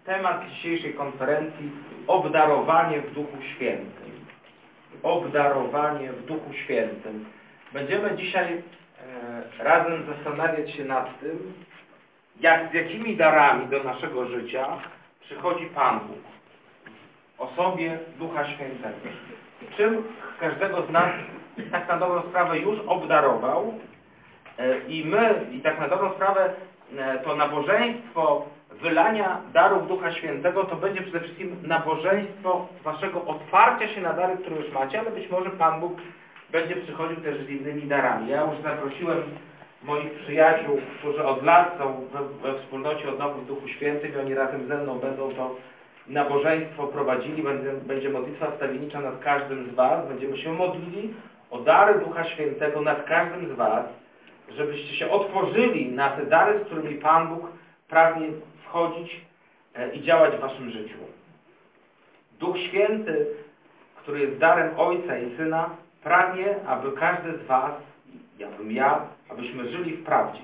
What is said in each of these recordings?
temat dzisiejszej konferencji: obdarowanie w Duchu Świętym. Obdarowanie w Duchu Świętym. Będziemy dzisiaj razem zastanawiać się nad tym, z jakimi darami do naszego życia przychodzi Pan Bóg w osobie Ducha Świętego. Czym każdego z nas tak na dobrą sprawę już obdarował i tak na dobrą sprawę to nabożeństwo wylania darów Ducha Świętego to będzie przede wszystkim nabożeństwo waszego otwarcia się na dary, które już macie, ale być może Pan Bóg będzie przychodził też z innymi darami. Ja już zaprosiłem moich przyjaciół, którzy od lat są we wspólnocie Odnowy w Duchu Świętym i oni razem ze mną będą to nabożeństwo prowadzili. Będzie modlitwa wstawiennicza nad każdym z was. Będziemy się modlili o dary Ducha Świętego nad każdym z was, żebyście się otworzyli na te dary, z którymi Pan Bóg pragnie wchodzić i działać w waszym życiu. Duch Święty, który jest darem Ojca i Syna, pragnie, aby każdy z was, abyśmy żyli w prawdzie.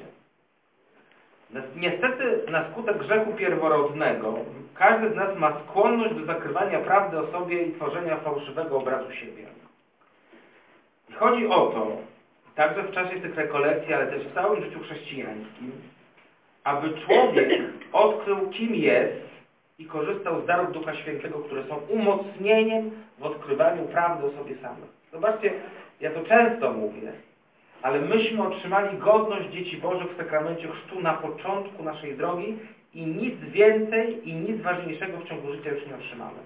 Niestety na skutek grzechu pierworodnego każdy z nas ma skłonność do zakrywania prawdy o sobie i tworzenia fałszywego obrazu siebie. I chodzi o to, także w czasie tych rekolekcji, ale też w całym życiu chrześcijańskim, aby człowiek odkrył, kim jest i korzystał z darów Ducha Świętego, które są umocnieniem w odkrywaniu prawdy o sobie samym. Zobaczcie, ja to często mówię, ale myśmy otrzymali godność dzieci Bożych w sakramencie chrztu na początku naszej drogi i nic więcej i nic ważniejszego w ciągu życia już nie otrzymamy.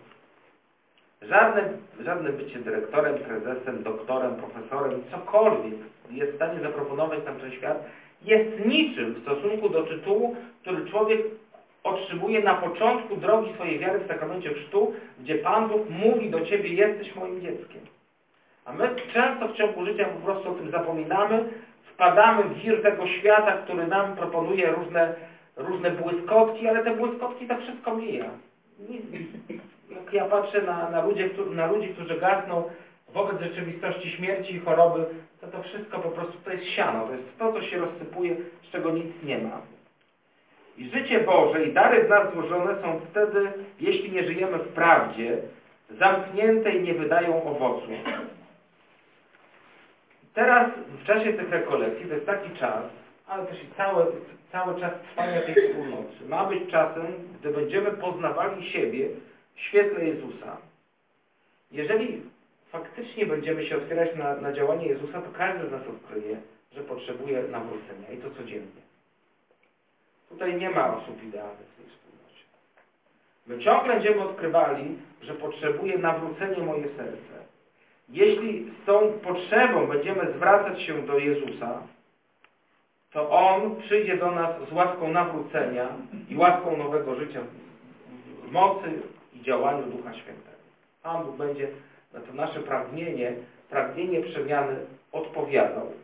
Żadne bycie dyrektorem, prezesem, doktorem, profesorem, cokolwiek jest w stanie zaproponować nam ten świat, jest niczym w stosunku do tytułu, który człowiek otrzymuje na początku drogi swojej wiary w sakramencie chrztu, gdzie Pan Bóg mówi do ciebie: jesteś moim dzieckiem. A my często w ciągu życia po prostu o tym zapominamy, wpadamy w wir tego świata, który nam proponuje różne błyskotki, ale te błyskotki tak wszystko mija. Jak ja patrzę na ludzi, którzy gasną wobec rzeczywistości śmierci i choroby, to wszystko po prostu to jest siano, to jest to, co się rozsypuje, z czego nic nie ma. I życie Boże i dary w nas złożone są wtedy, jeśli nie żyjemy w prawdzie, zamknięte i nie wydają owocu. Teraz w czasie tych rekolekcji, to jest taki czas, ale też i cały czas trwania tej wspólnoty, ma być czasem, gdy będziemy poznawali siebie w świetle Jezusa. Jeżeli faktycznie będziemy się otwierać na działanie Jezusa, to każdy z nas odkryje, że potrzebuje nawrócenia i to codziennie. Tutaj nie ma osób idealnych w tej wspólnocie. My ciągle będziemy odkrywali, że potrzebuje nawrócenia moje serce. Jeśli z tą potrzebą będziemy zwracać się do Jezusa, to On przyjdzie do nas z łaską nawrócenia i łaską nowego życia w mocy i działaniu Ducha Świętego. Pan Bóg będzie na to nasze pragnienie przemiany odpowiadał.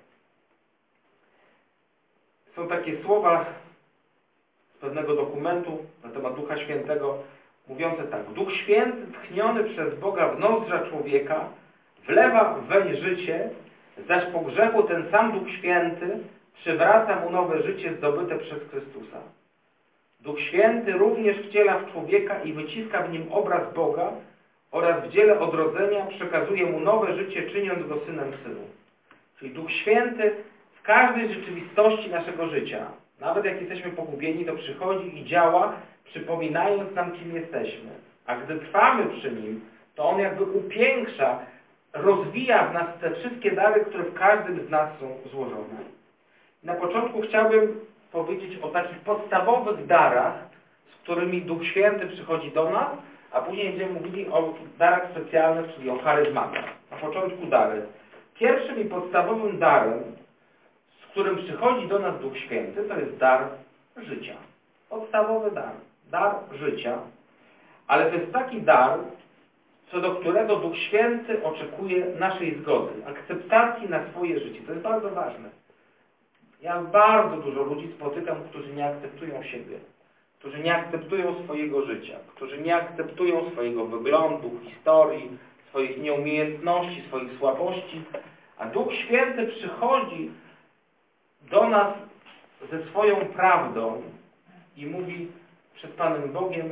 Są takie słowa z pewnego dokumentu na temat Ducha Świętego mówiące tak: Duch Święty tchniony przez Boga w nozdrza człowieka wlewa weń życie, zaś po grzechu ten sam Duch Święty przywraca mu nowe życie zdobyte przez Chrystusa. Duch Święty również wciela w człowieka i wyciska w nim obraz Boga oraz w dziele odrodzenia przekazuje mu nowe życie, czyniąc go synem synów. Czyli Duch Święty w każdej rzeczywistości naszego życia, nawet jak jesteśmy pogubieni, to przychodzi i działa, przypominając nam, kim jesteśmy. A gdy trwamy przy Nim, to On jakby upiększa, rozwija w nas te wszystkie dary, które w każdym z nas są złożone. Na początku chciałbym powiedzieć o takich podstawowych darach, z którymi Duch Święty przychodzi do nas, a później będziemy mówili o darach specjalnych, czyli o charyzmatach. Na początku dary. Pierwszym i podstawowym darem, z którym przychodzi do nas Duch Święty, to jest dar życia. Podstawowy dar. Dar życia. Ale to jest taki dar, co do którego Duch Święty oczekuje naszej zgody, akceptacji na swoje życie. To jest bardzo ważne. Ja bardzo dużo ludzi spotykam, którzy nie akceptują siebie, którzy nie akceptują swojego życia, którzy nie akceptują swojego wyglądu, historii, swoich nieumiejętności, swoich słabości, a Duch Święty przychodzi do nas ze swoją prawdą i mówi przed Panem Bogiem: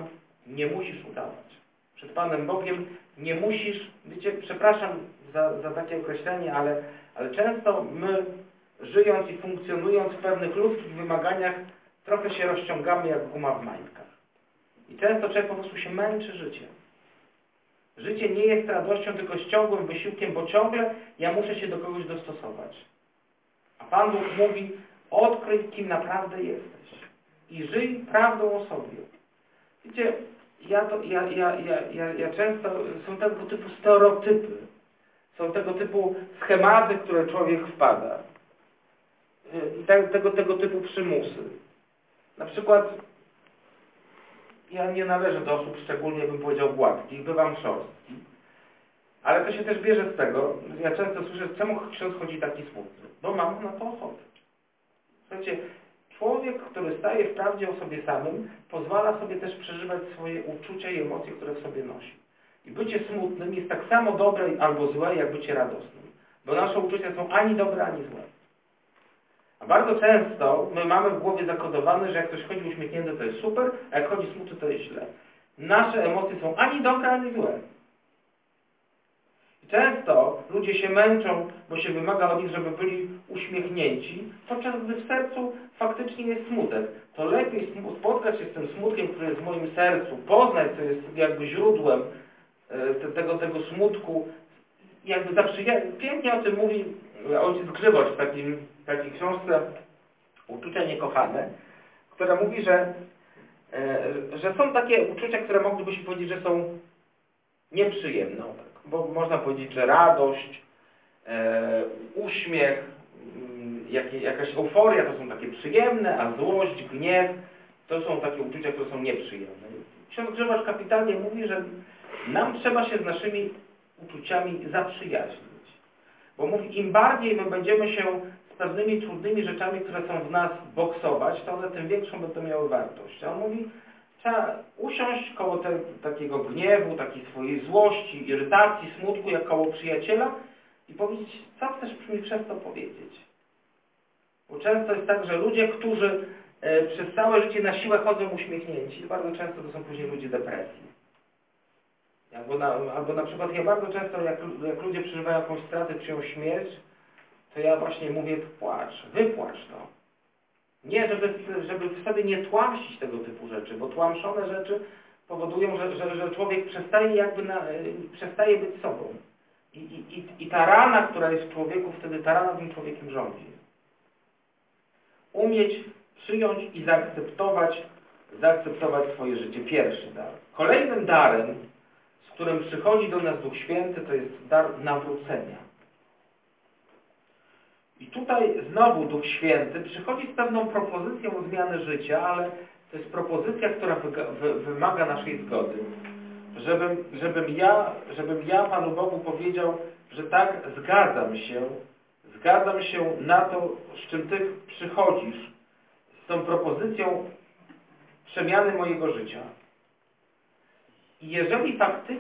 Nie musisz udawać. Przed Panem Bogiem nie musisz, wiecie, przepraszam za takie określenie, ale często my, żyjąc i funkcjonując w pewnych ludzkich wymaganiach, trochę się rozciągamy jak guma w majtkach. I często człowiek po prostu się męczy życiem. Życie nie jest radością, tylko z ciągłym wysiłkiem, bo ciągle ja muszę się do kogoś dostosować. A Pan Bóg mówi, odkryj, kim naprawdę jesteś. I żyj prawdą o sobie. Wiecie, ja często, są tego typu stereotypy, są tego typu schematy, w które człowiek wpada. I tego typu przymusy. Na przykład, ja nie należę do osób szczególnie, bym powiedział, gładkich, bywam szorstki. Ale to się też bierze z tego, że ja często słyszę, czemu ksiądz chodzi taki smutny? Bo mam na to ochotę. Słuchajcie, człowiek, który staje w prawdzie o sobie samym, pozwala sobie też przeżywać swoje uczucia i emocje, które w sobie nosi. I bycie smutnym jest tak samo dobre albo złe, jak bycie radosnym. Bo nasze uczucia są ani dobre, ani złe. A bardzo często my mamy w głowie zakodowane, że jak ktoś chodzi uśmiechnięty, to jest super, a jak chodzi smutny, to jest źle. Nasze emocje są ani dobre, ani złe. I często ludzie się męczą, bo się wymaga od nich, żeby byli uśmiechnięci, podczas gdy w sercu faktycznie jest smutek. To lepiej spotkać się z tym smutkiem, który jest w moim sercu, poznać, co jest jakby źródłem tego smutku, jakby pięknie o tym mówi ojciec Grzybocz w takiej książce Uczucia niekochane, która mówi, że są takie uczucia, które mogliby się powiedzieć, że są nieprzyjemne. Bo można powiedzieć, że radość, uśmiech, jakaś euforia to są takie przyjemne, a złość, gniew to są takie uczucia, które są nieprzyjemne. Ksiądz Grzybocz kapitalnie mówi, że nam trzeba się z naszymi uczuciami zaprzyjaźnić. Bo mówi, im bardziej my będziemy się z pewnymi trudnymi rzeczami, które są w nas, boksować, to one tym większą będą miały wartość. A on mówi, trzeba usiąść koło takiego gniewu, takiej swojej złości, irytacji, smutku, jak koło przyjaciela i powiedzieć, co chcesz mi przez to powiedzieć. Bo często jest tak, że ludzie, którzy przez całe życie na siłę chodzą uśmiechnięci, bardzo często to są później ludzie depresji. Albo na przykład ja bardzo często, jak ludzie przeżywają jakąś stratę, czyjąś śmierć, to ja właśnie mówię, płacz, wypłacz to. Nie, żeby w sobie nie tłamsić tego typu rzeczy, bo tłamszone rzeczy powodują, że człowiek przestaje być sobą. I ta rana, która jest w człowieku, wtedy ta rana tym człowiekiem rządzi. Umieć przyjąć i zaakceptować swoje życie. Pierwszy dar. Kolejnym darem, z którym przychodzi do nas Duch Święty, to jest dar nawrócenia. I tutaj znowu Duch Święty przychodzi z pewną propozycją zmiany życia, ale to jest propozycja, która wymaga naszej zgody. Żebym ja Panu Bogu powiedział, że tak, zgadzam się na to, z czym Ty przychodzisz, z tą propozycją przemiany mojego życia. I jeżeli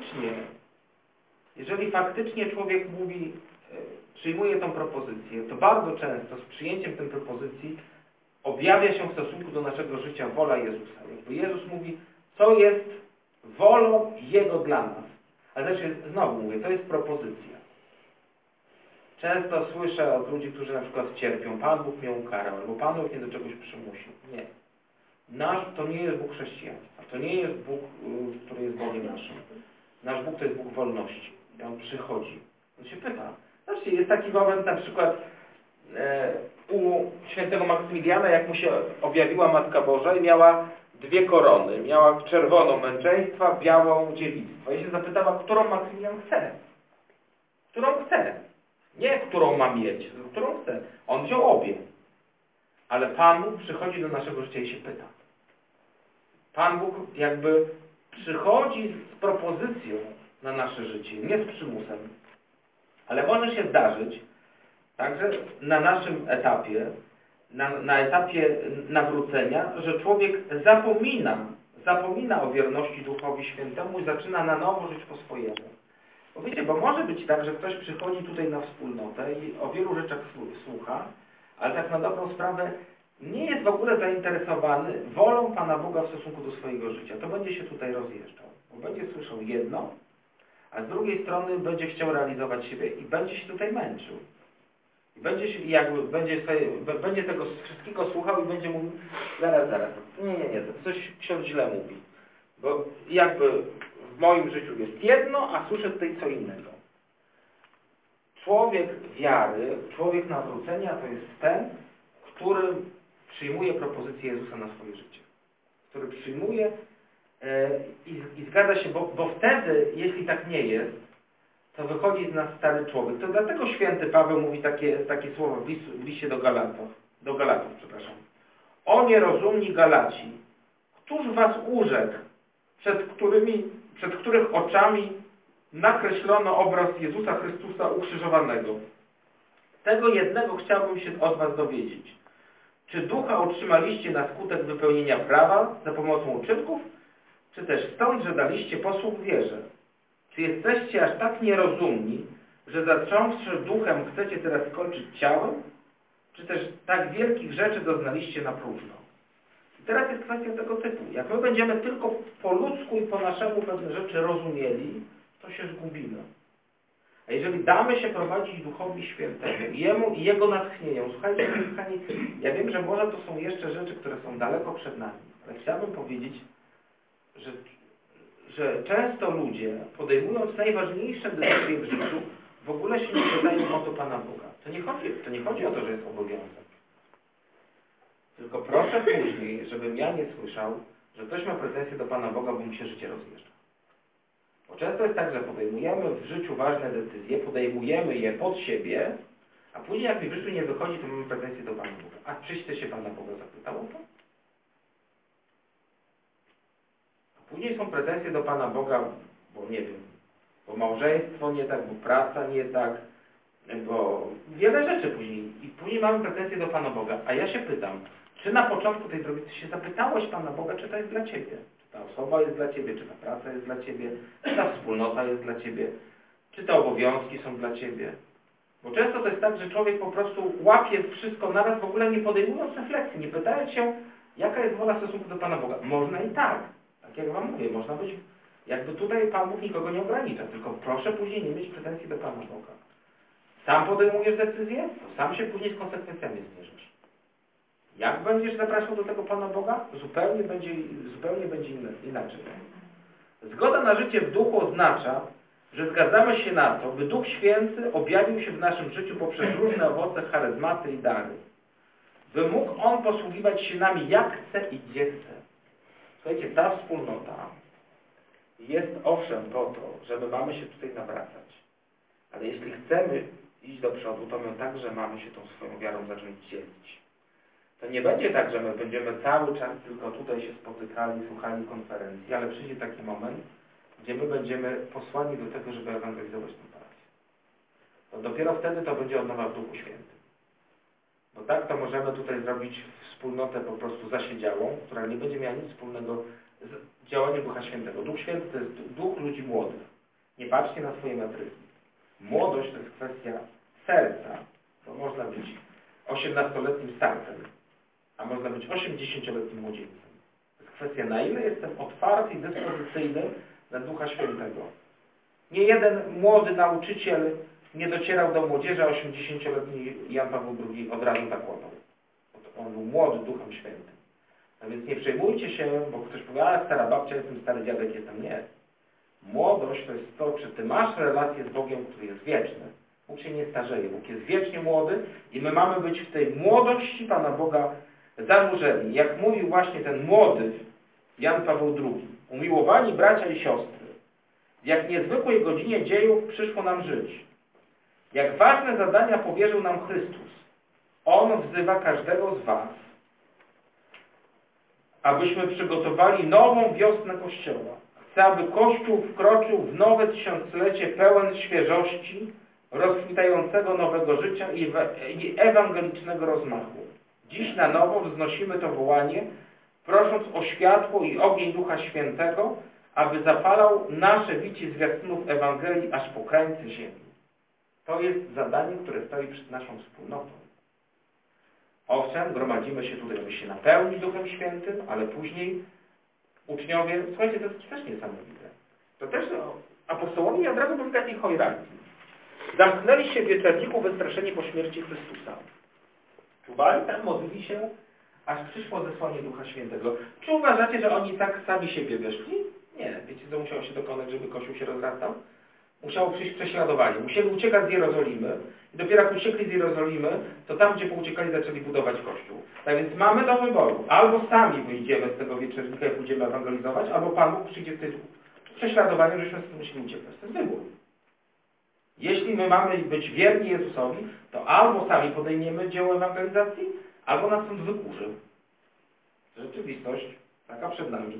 faktycznie człowiek mówi, przyjmuje tą propozycję, to bardzo często z przyjęciem tej propozycji objawia się w stosunku do naszego życia wola Jezusa. Jakby Jezus mówi, co jest wolą Jego dla nas. Ale też znowu mówię, to jest propozycja. Często słyszę od ludzi, którzy na przykład cierpią, Pan Bóg mnie ukarał, albo Pan Bóg mnie do czegoś przymusił. Nie. To nie jest Bóg chrześcijaństwa. To nie jest Bóg, który jest Bogiem naszym. Nasz Bóg to jest Bóg wolności. I On przychodzi. On się pyta. Zobaczcie, jest taki moment na przykład u świętego Maksymiliana, jak mu się objawiła Matka Boża i miała dwie korony. Miała czerwoną męczeństwa, białą dziewictwa. I się zapytała, którą Maksymilian chce. Którą chce. Nie, którą ma mieć, którą chce. On wziął obie. Ale Pan Bóg przychodzi do naszego życia i się pyta. Pan Bóg jakby przychodzi z propozycją na nasze życie, nie z przymusem. Ale może się zdarzyć, także na naszym etapie, na etapie nawrócenia, że człowiek zapomina o wierności Duchowi Świętemu i zaczyna na nowo żyć po swojemu. Bo wiecie, bo może być tak, że ktoś przychodzi tutaj na wspólnotę i o wielu rzeczach słucha, ale tak na dobrą sprawę nie jest w ogóle zainteresowany wolą Pana Boga w stosunku do swojego życia, to będzie się tutaj rozjeżdżał. Bo będzie słyszał jedno, a z drugiej strony będzie chciał realizować siebie i będzie się tutaj męczył. I będzie tego wszystkiego słuchał i będzie mówił, zaraz, nie, coś ksiądz źle mówi. Bo jakby w moim życiu jest jedno, a słyszę tutaj co innego. Człowiek wiary, człowiek nawrócenia to jest ten, który przyjmuje propozycję Jezusa na swoje życie. Który przyjmuje i zgadza się, bo wtedy, jeśli tak nie jest, to wychodzi z nas stary człowiek. To dlatego święty Paweł mówi takie słowa w liście do Galatów, przepraszam. O nierozumni Galaci, któż was urzekł, przed których oczami nakreślono obraz Jezusa Chrystusa ukrzyżowanego. Tego jednego chciałbym się od was dowiedzieć. Czy ducha otrzymaliście na skutek wypełnienia prawa za pomocą uczynków, czy też stąd, że daliście posłuch wierze? Czy jesteście aż tak nierozumni, że zacząwszy duchem chcecie teraz skończyć ciałem? Czy też tak wielkich rzeczy doznaliście na próżno? I teraz jest kwestia tego typu. Jak my będziemy tylko po ludzku i po naszemu pewne rzeczy rozumieli, to się zgubimy. A jeżeli damy się prowadzić Duchowi Świętemu, Jemu i Jego natchnieniom, słuchajcie, kochani, ja wiem, że może to są jeszcze rzeczy, które są daleko przed nami, ale chciałbym powiedzieć, że często ludzie, podejmując najważniejsze decyzje w życiu, w ogóle się nie pytają o to Pana Boga. To nie chodzi o to, że jest obowiązek. Tylko proszę później, żebym ja nie słyszał, że ktoś ma pretensje do Pana Boga, bo mu się życie rozjeżdża. Bo często jest tak, że podejmujemy w życiu ważne decyzje, podejmujemy je pod siebie, a później jak mi w życiu nie wychodzi, to mamy pretensje do Pana Boga. A czyś ty się Pana Boga zapytał o to? A później są pretensje do Pana Boga, bo nie wiem, bo małżeństwo nie tak, bo praca nie tak, bo wiele rzeczy później. I później mamy pretensje do Pana Boga. A ja się pytam, czy na początku tej drogi ty się zapytałeś Pana Boga, czy to jest dla Ciebie? Ta osoba jest dla Ciebie, czy ta praca jest dla Ciebie, czy ta wspólnota jest dla Ciebie, czy te obowiązki są dla Ciebie. Bo często to jest tak, że człowiek po prostu łapie wszystko naraz, w ogóle nie podejmując refleksji, nie pytając się, jaka jest wola w stosunku do Pana Boga. Można i tak jak Wam mówię, można być, jakby tutaj Pan Bóg nikogo nie ogranicza, tylko proszę później nie mieć pretensji do Pana Boga. Sam podejmujesz decyzję, to sam się później z konsekwencjami zmierzysz. Jak będziesz zapraszał do tego Pana Boga? Zupełnie będzie inaczej. Zgoda na życie w duchu oznacza, że zgadzamy się na to, by Duch Święty objawił się w naszym życiu poprzez różne owoce, charyzmaty i dary. By mógł On posługiwać się nami jak chce i gdzie chce. Słuchajcie, ta wspólnota jest owszem po to, żeby mamy się tutaj nawracać. Ale jeśli chcemy iść do przodu, to my także mamy się tą swoją wiarą zacząć dzielić. To nie będzie tak, że my będziemy cały czas tylko tutaj się spotykali, słuchali konferencji, ale przyjdzie taki moment, gdzie my będziemy posłani do tego, żeby ewangelizować tę parafię. To dopiero wtedy to będzie od nowa w Duchu Świętym. Bo tak to możemy tutaj zrobić wspólnotę po prostu zasiedziałą, która nie będzie miała nic wspólnego z działaniem Ducha Świętego. Duch Święty to jest duch ludzi młodych. Nie patrzcie na swoje metryzmy. Młodość to jest kwestia serca, bo można być 18-letnim starcem, a można być 80-letnim młodzieńcem. To jest kwestia, na ile jestem otwarty i dyspozycyjny na Ducha Świętego. Nie jeden młody nauczyciel nie docierał do młodzieży, a 80-letni Jan Paweł II od razu tak łapał. On był młody Duchem Świętym. A więc nie przejmujcie się, bo ktoś powie, a stara babcia, jestem stary dziadek, jestem. Nie. Młodość to jest to, czy ty masz relację z Bogiem, który jest wieczny. Bóg się nie starzeje, Bóg jest wiecznie młody i my mamy być w tej młodości Pana Boga zanurzeni. Jak mówił właśnie ten młody Jan Paweł II. Umiłowani bracia i siostry, w jak niezwykłej godzinie dziejów przyszło nam żyć. Jak ważne zadania powierzył nam Chrystus. On wzywa każdego z was, abyśmy przygotowali nową wiosnę Kościoła. Chce, aby Kościół wkroczył w nowe tysiąclecie pełen świeżości, rozkwitającego nowego życia i ewangelicznego rozmachu. Dziś na nowo wznosimy to wołanie, prosząc o światło i ogień Ducha Świętego, aby zapalał nasze wici zwiastunów Ewangelii aż po krańce ziemi. To jest zadanie, które stoi przed naszą wspólnotą. Owszem, gromadzimy się tutaj, aby się napełnić Duchem Świętym, ale później uczniowie, słuchajcie, to jest też niesamowite. To też apostołowie nie od razu byli takiej hojracji. Zamknęli się w wieczerniku wystraszeni po śmierci Chrystusa. Czuwali tam, modlili się, aż przyszło zesłanie Ducha Świętego. Czy uważacie, że oni tak sami siebie weszli? Nie. Wiecie, co musiało się dokonać, żeby Kościół się rozrastał? Musiało przyjść prześladowanie. Musieli uciekać z Jerozolimy. I dopiero jak uciekli z Jerozolimy, to tam, gdzie pouciekali, zaczęli budować Kościół. Tak więc mamy do wyboru. Albo sami wyjdziemy z tego wieczernika i pójdziemy ewangelizować, albo Pan Bóg przyjdzie z tym prześladowaniem, żeśmy z tym musieli uciekać. To jest wybór. Jeśli my mamy być wierni Jezusowi, to albo sami podejmiemy dzieło ewangelizacji, albo nas stąd wykurzy. Rzeczywistość taka przed nami.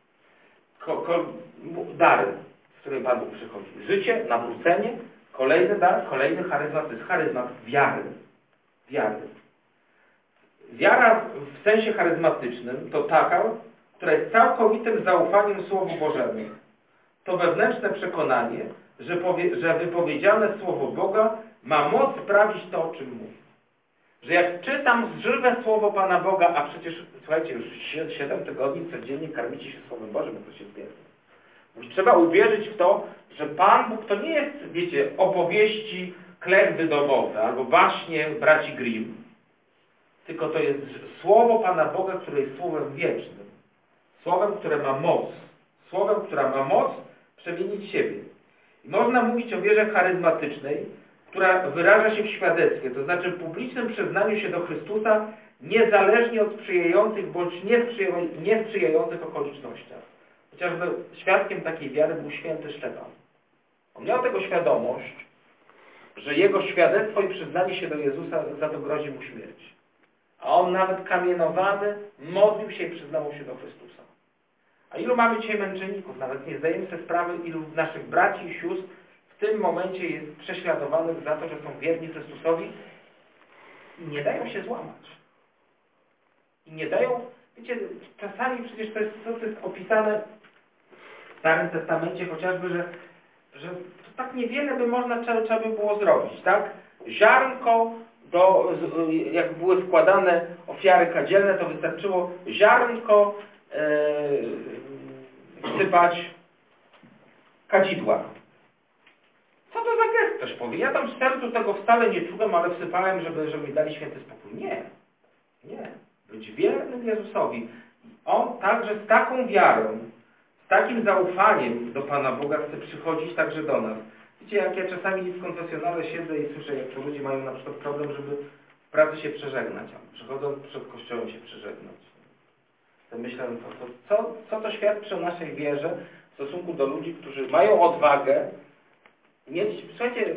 Dary, w której Pan Bóg przychodzi. Życie, nawrócenie, kolejny dar, kolejny charyzmat, to jest charyzmat wiary. Wiary. Wiara w sensie charyzmatycznym to taka, która jest całkowitym zaufaniem Słowu Bożemu. To wewnętrzne przekonanie, że wypowiedziane Słowo Boga ma moc sprawić to, o czym mówi. Że jak czytam żywe Słowo Pana Boga, a przecież, słuchajcie, już 7 tygodni codziennie karmicie się Słowem Bożym, to się zbiera. Trzeba uwierzyć w to, że Pan Bóg to nie jest, wiecie, opowieści klechdy domowe albo baśnie braci Grimm, tylko to jest Słowo Pana Boga, które jest Słowem wiecznym. Słowem, które ma moc. Słowem, która ma moc przemienić siebie. I można mówić o wierze charyzmatycznej, która wyraża się w świadectwie, to znaczy publicznym przyznaniu się do Chrystusa niezależnie od sprzyjających bądź niesprzyjających okolicznościach. Chociażby świadkiem takiej wiary był święty Szczepan. On miał tego świadomość, że jego świadectwo i przyznanie się do Jezusa za to grozi mu śmierć. A on nawet kamienowany modlił się i przyznawał się do Chrystusa. A ilu mamy dzisiaj męczenników? Nawet nie zdajemy sobie sprawy, ilu naszych braci i sióstr w tym momencie jest prześladowanych za to, że są wierni Chrystusowi i nie dają się złamać. I nie dają, wiecie, czasami przecież to jest opisane w Starym Testamencie chociażby, że to tak niewiele by trzeba by było zrobić, tak? Ziarnko, jak były wkładane ofiary kadzielne, to wystarczyło ziarnko wsypać kadzidła. Co to za gest, ktoś powie? Ja tam w sercu tego wcale nie czułem, ale wsypałem, żeby mi dali święty spokój. Nie. Nie. Być wiernym Jezusowi. On także z taką wiarą, z takim zaufaniem do Pana Boga chce przychodzić także do nas. Wiecie, jak ja czasami w konfesjonale siedzę i słyszę, jak to ludzie mają na przykład problem, żeby w pracy się przeżegnać, a przychodząc przed kościołem się przeżegnać. To myślę, co to świadczy o naszej wierze w stosunku do ludzi, którzy mają odwagę mieć, słuchajcie,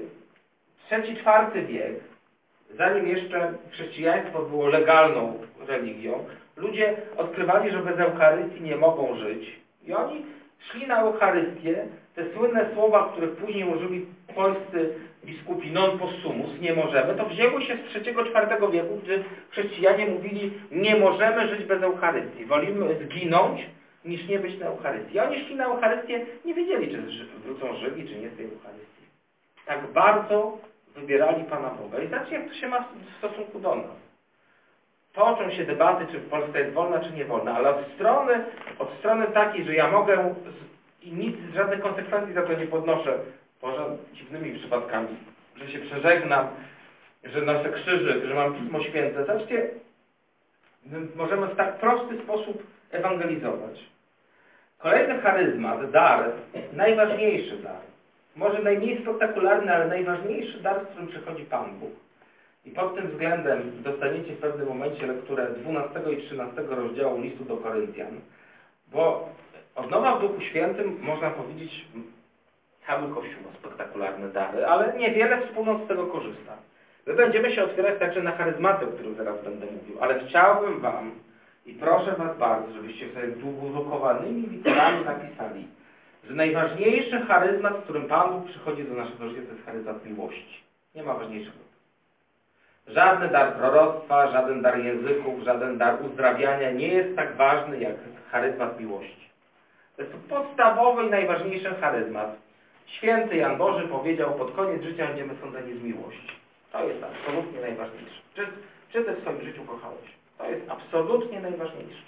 III-IV wiek, zanim jeszcze chrześcijaństwo było legalną religią, ludzie odkrywali, że bez Eucharystii nie mogą żyć. I oni szli na Eucharystię, te słynne słowa, które później użyli polscy biskupi non possumus, nie możemy, to wzięło się z III-IV wieku, gdy chrześcijanie mówili, nie możemy żyć bez Eucharystii. Wolimy zginąć, niż nie być na Eucharystii. I oni szli na Eucharystię, nie wiedzieli, czy wrócą żywi, czy nie z tej Eucharystii. Tak bardzo wybierali Pana Boga. I zobaczcie, jak to się ma w stosunku do nas. Toczą się debaty, czy Polska jest wolna, czy nie wolna, ale od strony takiej, że ja mogę i nic, żadnych konsekwencji za to nie podnoszę, poza dziwnymi przypadkami, że się przeżegnam, że noszę krzyżyk, że mam Pismo Święte. Zobaczcie, my możemy w tak prosty sposób ewangelizować. Kolejny charyzmat, dar, najważniejszy dar. Może najmniej spektakularny, ale najważniejszy dar, z którym przychodzi Pan Bóg. I pod tym względem dostaniecie w pewnym momencie lekturę 12 i 13 rozdziału listu do Koryntian, bo odnowa w Duchu Świętym, można powiedzieć, cały Kościół ma spektakularne dary, ale niewiele wspólnot z tego korzysta. My będziemy się otwierać także na charyzmaty, o których zaraz będę mówił, ale chciałbym Wam i proszę Was bardzo, żebyście sobie długorukowanymi literami napisali, że najważniejszy charyzmat, z którym Pan Bóg przychodzi do naszego życia, to jest charyzmat miłości. Nie ma ważniejszego. Żaden dar proroctwa, żaden dar języków, żaden dar uzdrawiania nie jest tak ważny jak charyzmat miłości. To jest podstawowy i najważniejszy charyzmat. Święty Jan Boży powiedział, pod koniec życia będziemy sądzeni z miłości. To jest absolutnie najważniejsze. czy Ty w swoim życiu kochałeś. To jest absolutnie najważniejsze.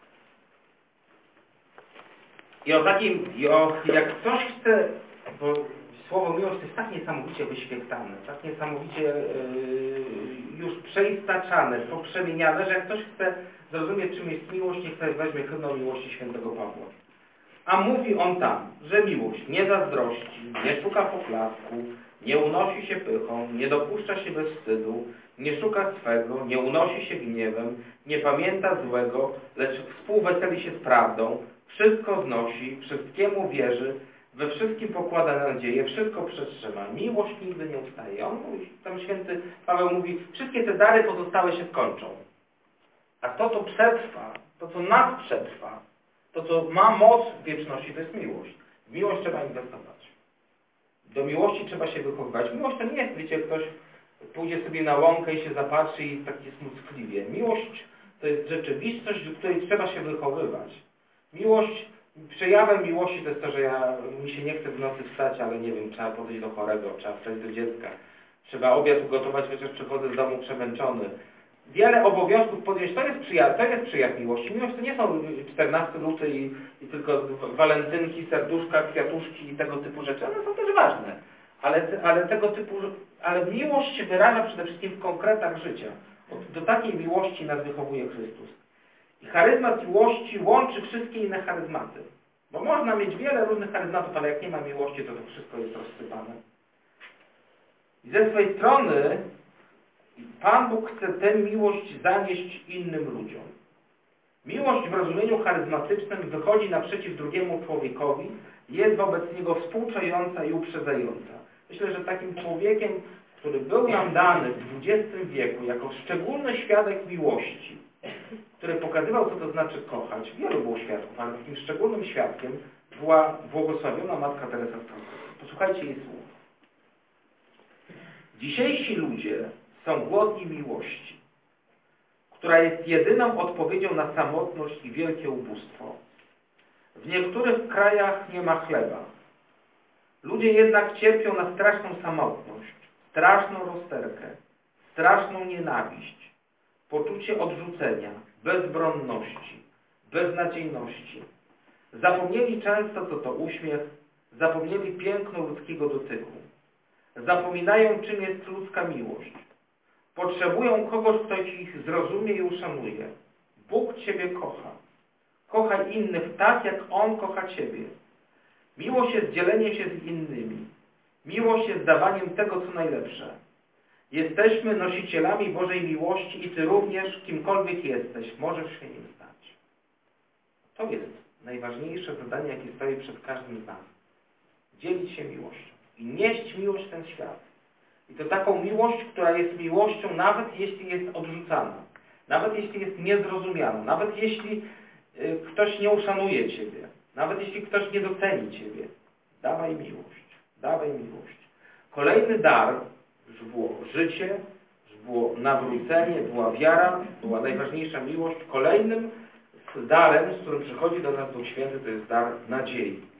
Jak ktoś chce, bo słowo miłość to jest tak niesamowicie wyświetlane, tak niesamowicie już przeistaczane, poprzemieniane, że jak ktoś chce zrozumieć, czym jest miłość, niech sobie weźmie hymn o miłości świętego Pawła. A mówi on tam, że miłość nie zazdrości, nie szuka poklasku, nie unosi się pychą, nie dopuszcza się bez wstydu, nie szuka swego, nie unosi się gniewem, nie pamięta złego, lecz współweseli się z prawdą, wszystko znosi, wszystkiemu wierzy, we wszystkim pokłada nadzieję, wszystko przetrzyma. Miłość nigdy nie ustaje. On mówi, tam święty Paweł mówi, wszystkie te dary pozostałe się skończą. A to, co przetrwa, to, co nas przetrwa, to, co ma moc w wieczności, to jest miłość. W miłość trzeba inwestować. Do miłości trzeba się wychowywać. Miłość to nie jest, wiecie, ktoś pójdzie sobie na łąkę i się zapatrzy i tak jest mskliwie. Miłość to jest rzeczywistość, w której trzeba się wychowywać. Miłość, przejawem miłości to jest to, że mi się nie chce w nocy wstać, ale nie wiem, trzeba podejść do chorego, trzeba wstać do dziecka, trzeba obiad ugotować, chociaż przychodzę z domu przemęczony. Wiele obowiązków podjąć, to jest przejaw miłości. Miłość to nie są 14 luty i tylko walentynki, serduszka, kwiatuszki i tego typu rzeczy. One są też ważne. Ale miłość się wyraża przede wszystkim w konkretach życia. Do takiej miłości nas wychowuje Chrystus. I charyzmat miłości łączy wszystkie inne charyzmaty. Bo można mieć wiele różnych charyzmatów, ale jak nie ma miłości, to wszystko jest rozsypane. I ze swojej strony Pan Bóg chce tę miłość zanieść innym ludziom. Miłość w rozumieniu charyzmatycznym wychodzi naprzeciw drugiemu człowiekowi, jest wobec niego współczująca i uprzedzająca. Myślę, że takim człowiekiem, który był nam dany w XX wieku jako szczególny świadek miłości, który pokazywał, co to znaczy kochać, wielu było świadków, ale takim szczególnym świadkiem była błogosławiona Matka Teresa z Kalkuty. Posłuchajcie jej słów. Dzisiejsi ludzie są głodni miłości, która jest jedyną odpowiedzią na samotność i wielkie ubóstwo. W niektórych krajach nie ma chleba. Ludzie jednak cierpią na straszną samotność, straszną rozterkę, straszną nienawiść, poczucie odrzucenia, bezbronności, beznadziejności. Zapomnieli często, co to uśmiech, zapomnieli piękno ludzkiego dotyku. Zapominają, czym jest ludzka miłość. Potrzebują kogoś, kto ich zrozumie i uszanuje. Bóg Ciebie kocha. Kochaj innych tak, jak On kocha Ciebie. Miłość jest dzieleniem się z innymi. Miłość jest dawaniem tego, co najlepsze. Jesteśmy nosicielami Bożej miłości i Ty również, kimkolwiek jesteś, możesz się nim stać. To jest najważniejsze zadanie, jakie stoi przed każdym z nas. Dzielić się miłością i nieść miłość w ten świat. I to taką miłość, która jest miłością nawet jeśli jest odrzucana, nawet jeśli jest niezrozumiana, nawet jeśli ktoś nie uszanuje Ciebie, nawet jeśli ktoś nie doceni Ciebie. Dawaj miłość, dawaj miłość. Kolejny dar, już było życie, już było nawrócenie, była wiara, była najważniejsza miłość. Kolejnym darem, z którym przychodzi do nas Duch Święty, to jest dar nadziei.